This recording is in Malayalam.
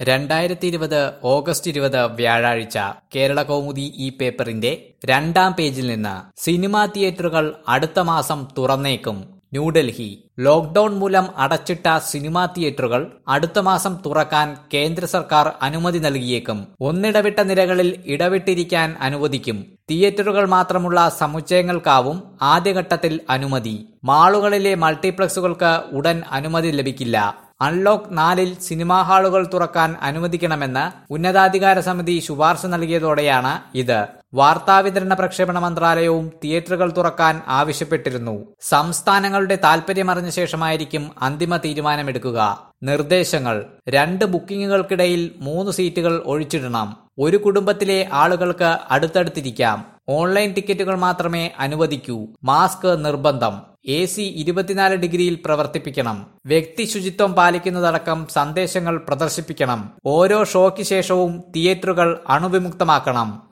2020 ഓഗസ്റ്റ് 20 വ്യാഴാഴ്ച കേരള കൗമുദി ഈ പേപ്പറിന്റെ 2-ാം പേജിൽ നിന്ന് സിനിമാ തിയേറ്ററുകൾ അടുത്ത മാസം തുറന്നേക്കും. ന്യൂഡൽഹി. ലോക്ഡൌൺ മൂലം അടച്ചിട്ട സിനിമാ തിയേറ്ററുകൾ അടുത്ത മാസം തുറക്കാൻ കേന്ദ്ര സർക്കാർ അനുമതി നൽകിയേക്കും. ഒന്നിടവിട്ട നിരകളിൽ ഇടവിട്ടിരിക്കാൻ അനുവദിക്കും. തിയേറ്ററുകൾ മാത്രമുള്ള സമുച്ചയങ്ങൾക്കാവും ആദ്യഘട്ടത്തിൽ അനുമതി. മാളുകളിലെ മൾട്ടിപ്ലക്സുകൾക്ക് ഉടൻ അനുമതി ലഭിക്കില്ല. അൺലോക്ക് 4-ൽ സിനിമാ ഹാളുകൾ തുറക്കാൻ അനുവദിക്കണമെന്ന് ഉന്നതാധികാര സമിതി ശുപാർശ നൽകിയതോടെയാണ് ഇത്. വാർത്താവിതരണ പ്രക്ഷേപണ മന്ത്രാലയവും തിയേറ്ററുകൾ തുറക്കാൻ ആവശ്യപ്പെട്ടിരുന്നു. സംസ്ഥാനങ്ങളുടെ താൽപര്യമറിഞ്ഞ ശേഷമായിരിക്കും അന്തിമ തീരുമാനമെടുക്കുക. നിർദ്ദേശങ്ങൾ: 2 ബുക്കിംഗുകൾക്കിടയിൽ 3 സീറ്റുകൾ ഒഴിച്ചിടണം. ഒരു കുടുംബത്തിലെ ആളുകൾക്ക് അടുത്തടുത്തിരിക്കാം. ഓൺലൈൻ ടിക്കറ്റുകൾ മാത്രമേ അനുവദിക്കൂ. മാസ്ക് നിർബന്ധം. AC 24 ഡിഗ്രിയിൽ പ്രവർത്തിപ്പിക്കണം. വ്യക്തി ശുചിത്വം പാലിക്കുന്നതടക്കം സന്ദേശങ്ങൾ പ്രദർശിപ്പിക്കണം. ഓരോ ഷോയ്ക്ക് ശേഷവും തിയേറ്ററുകൾ അണുവിമുക്തമാക്കണം.